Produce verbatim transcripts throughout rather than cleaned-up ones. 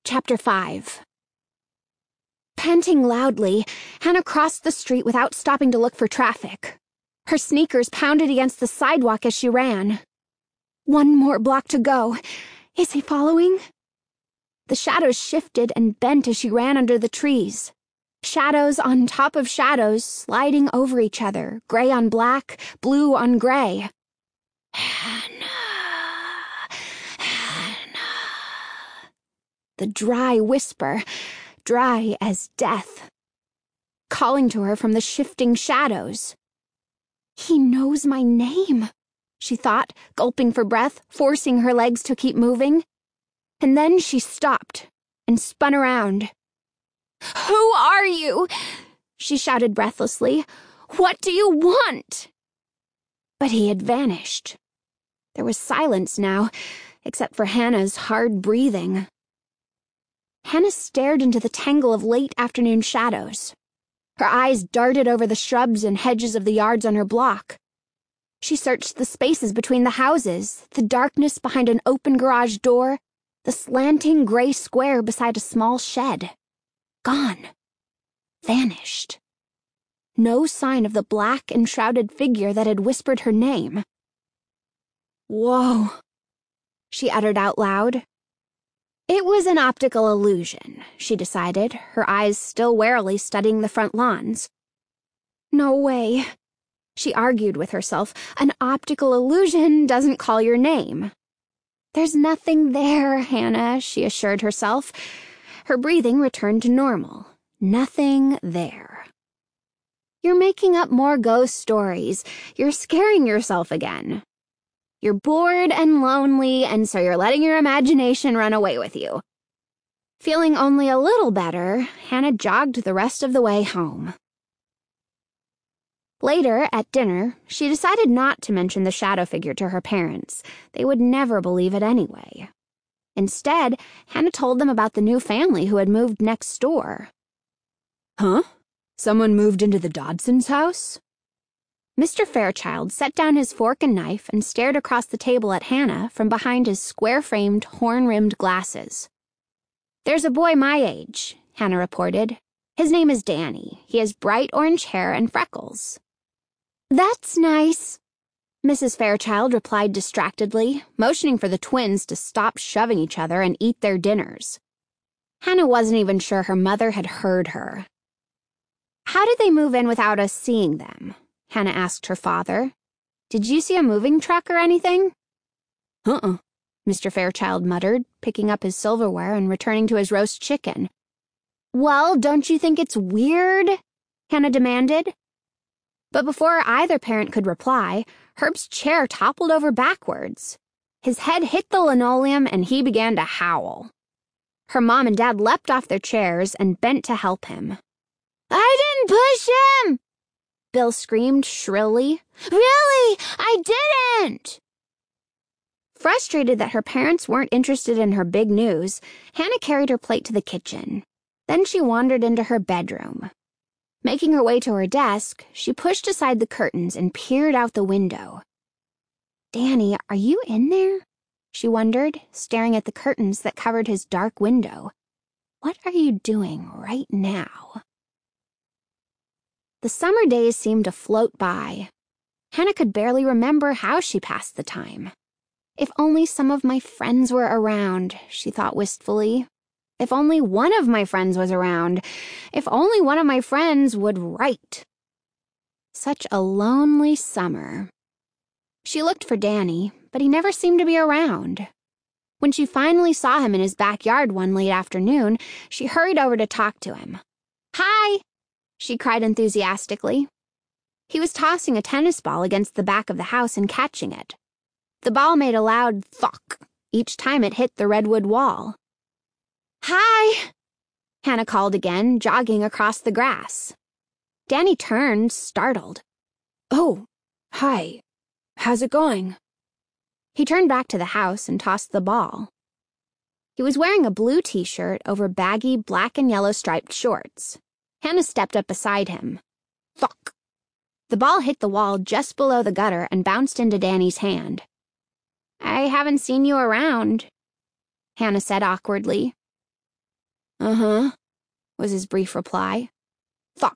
Chapter five. Panting loudly, Hannah crossed the street without stopping to look for traffic. Her sneakers pounded against the sidewalk as she ran. One more block to go. Is he following? The shadows shifted and bent as she ran under the trees. Shadows on top of shadows, sliding over each other, gray on black, blue on gray. Hannah, Hannah. The dry whisper, dry as death, calling to her from the shifting shadows. He knows my name, she thought, gulping for breath, forcing her legs to keep moving. And then she stopped and spun around. "Who are you?" she shouted breathlessly. "What do you want?" But he had vanished. There was silence now, except for Hannah's hard breathing. Hannah stared into the tangle of late afternoon shadows. Her eyes darted over the shrubs and hedges of the yards on her block. She searched the spaces between the houses, the darkness behind an open garage door, the slanting gray square beside a small shed. Gone. Vanished. No sign of the black enshrouded figure that had whispered her name. "Whoa," she uttered out loud. It was an optical illusion, she decided, her eyes still warily studying the front lawns. No way, she argued with herself. An optical illusion doesn't call your name. There's nothing there, Hannah, she assured herself. Her breathing returned to normal. Nothing there. You're making up more ghost stories. You're scaring yourself again. You're bored and lonely, and so you're letting your imagination run away with you. Feeling only a little better, Hannah jogged the rest of the way home. Later, at dinner, she decided not to mention the shadow figure to her parents. They would never believe it anyway. Instead, Hannah told them about the new family who had moved next door. "Huh? Someone moved into the Dodsons' house?" Mister Fairchild set down his fork and knife and stared across the table at Hannah from behind his square-framed, horn-rimmed glasses. "There's a boy my age," Hannah reported. "His name is Danny. He has bright orange hair and freckles." "That's nice," Missus Fairchild replied distractedly, motioning for the twins to stop shoving each other and eat their dinners. Hannah wasn't even sure her mother had heard her. "How did they move in without us seeing them?" Hannah asked her father. "Did you see a moving truck or anything?" "Uh-uh," Mister Fairchild muttered, picking up his silverware and returning to his roast chicken. "Well, don't you think it's weird?" Hannah demanded. But before either parent could reply, Herb's chair toppled over backwards. His head hit the linoleum and he began to howl. Her mom and dad leapt off their chairs and bent to help him. "I didn't push him!" Bill screamed shrilly. "Really? I didn't!" Frustrated that her parents weren't interested in her big news, Hannah carried her plate to the kitchen. Then she wandered into her bedroom. Making her way to her desk, she pushed aside the curtains and peered out the window. "Danny, are you in there?" she wondered, staring at the curtains that covered his dark window. "What are you doing right now?" The summer days seemed to float by. Hannah could barely remember how she passed the time. If only some of my friends were around, she thought wistfully. If only one of my friends was around. If only one of my friends would write. Such a lonely summer. She looked for Danny, but he never seemed to be around. When she finally saw him in his backyard one late afternoon, she hurried over to talk to him. "Hi!" she cried enthusiastically. He was tossing a tennis ball against the back of the house and catching it. The ball made a loud thwack each time it hit the redwood wall. "Hi!" Hannah called again, jogging across the grass. Danny turned, startled. "Oh, hi. How's it going?" He turned back to the house and tossed the ball. He was wearing a blue t-shirt over baggy black and yellow striped shorts. Hannah stepped up beside him. Thwack! The ball hit the wall just below the gutter and bounced into Danny's hand. "I haven't seen you around," Hannah said awkwardly. Uh-huh, was his brief reply. Fuck.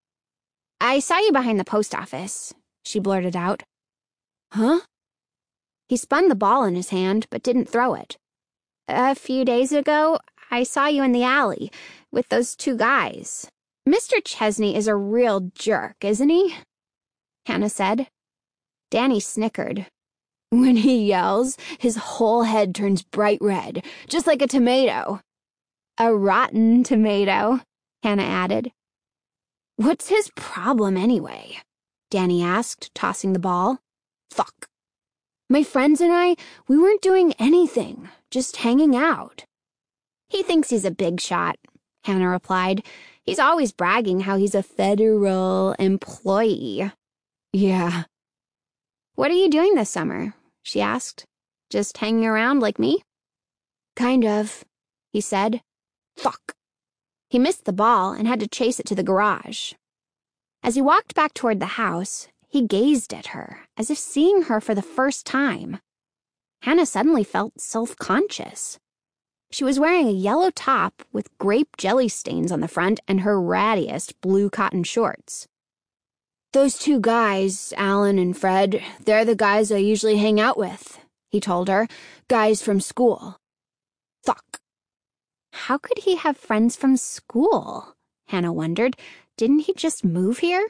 I saw you behind the post office, she blurted out. Huh? He spun the ball in his hand, but didn't throw it. A few days ago, I saw you in the alley with those two guys. Mister Chesney is a real jerk, isn't he? Hannah said. Danny snickered. When he yells, his whole head turns bright red, just like a tomato. A rotten tomato, Hannah added. What's his problem anyway? Danny asked, tossing the ball. Fuck. My friends and I, we weren't doing anything, just hanging out. He thinks he's a big shot, Hannah replied. He's always bragging how he's a federal employee. Yeah. What are you doing this summer? She asked. Just hanging around like me? Kind of, he said. Fuck. He missed the ball and had to chase it to the garage. As he walked back toward the house, he gazed at her, as if seeing her for the first time. Hannah suddenly felt self-conscious. She was wearing a yellow top with grape jelly stains on the front and her rattiest blue cotton shorts. Those two guys, Alan and Fred, they're the guys I usually hang out with, he told her. Guys from school. Fuck. How could he have friends from school? Hannah wondered. Didn't he just move here?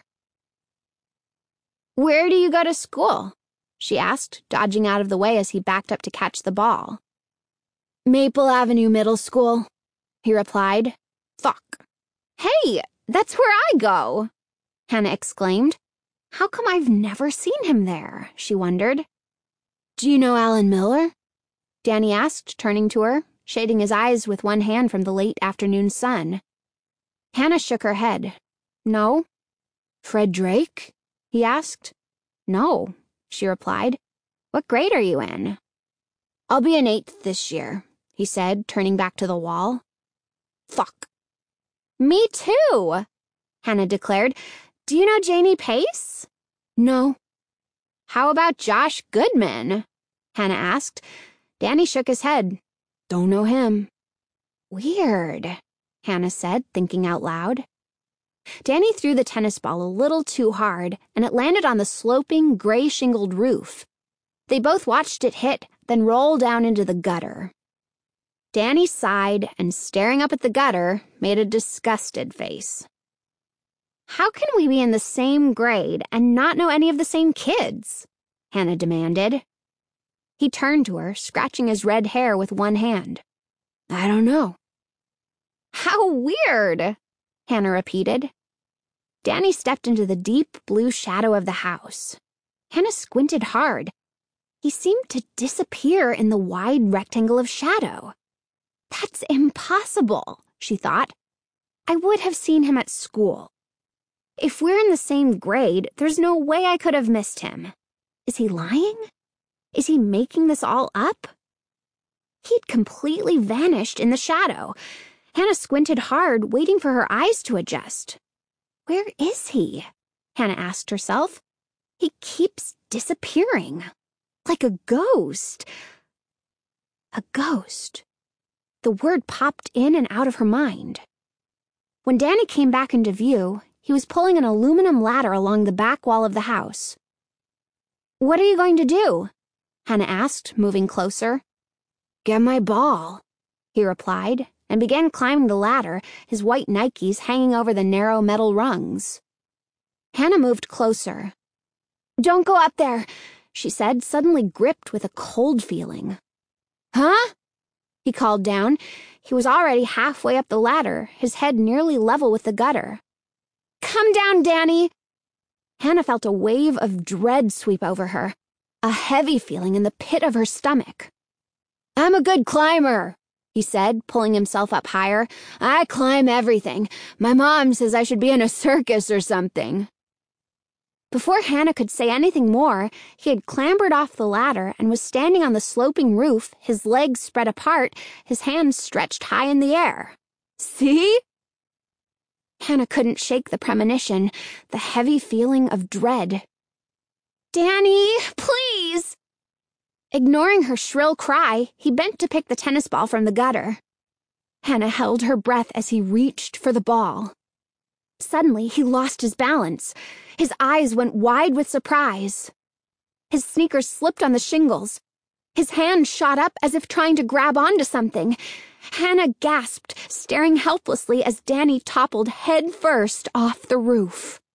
Where do you go to school? She asked, dodging out of the way as he backed up to catch the ball. Maple Avenue Middle School, he replied. Fuck. Hey, that's where I go, Hannah exclaimed. How come I've never seen him there? She wondered. Do you know Alan Miller? Danny asked, turning to her, shading his eyes with one hand from the late afternoon sun. Hannah shook her head. No. Fred Drake? He asked. No, she replied. What grade are you in? I'll be in eighth this year, he said, turning back to the wall. Fuck. Me too, Hannah declared. Do you know Janie Pace? No. How about Josh Goodman? Hannah asked. Danny shook his head. Don't know him. Weird, Hannah said, thinking out loud. Danny threw the tennis ball a little too hard, and it landed on the sloping, gray-shingled roof. They both watched it hit, then roll down into the gutter. Danny sighed and, staring up at the gutter, made a disgusted face. How can we be in the same grade and not know any of the same kids? Hannah demanded. He turned to her, scratching his red hair with one hand. I don't know. How weird, Hannah repeated. Danny stepped into the deep blue shadow of the house. Hannah squinted hard. He seemed to disappear in the wide rectangle of shadow. That's impossible, she thought. I would have seen him at school. If we're in the same grade, there's no way I could have missed him. Is he lying? Is he making this all up? He'd completely vanished in the shadow. Hannah squinted hard, waiting for her eyes to adjust. Where is he? Hannah asked herself. He keeps disappearing. Like a ghost. A ghost. The word popped in and out of her mind. When Danny came back into view, he was pulling an aluminum ladder along the back wall of the house. What are you going to do? Hannah asked, moving closer. Get my ball, he replied, and began climbing the ladder, his white Nikes hanging over the narrow metal rungs. Hannah moved closer. Don't go up there, she said, suddenly gripped with a cold feeling. Huh? He called down. He was already halfway up the ladder, his head nearly level with the gutter. Come down, Danny! Hannah felt a wave of dread sweep over her, a heavy feeling in the pit of her stomach. I'm a good climber, he said, pulling himself up higher. I climb everything. My mom says I should be in a circus or something. Before Hannah could say anything more, he had clambered off the ladder and was standing on the sloping roof, his legs spread apart, his hands stretched high in the air. See? Hannah couldn't shake the premonition, the heavy feeling of dread. Danny, please! Ignoring her shrill cry, he bent to pick the tennis ball from the gutter. Hannah held her breath as he reached for the ball. Suddenly, he lost his balance. His eyes went wide with surprise. His sneakers slipped on the shingles. His hand shot up as if trying to grab onto something. Hannah gasped, staring helplessly as Danny toppled head first off the roof.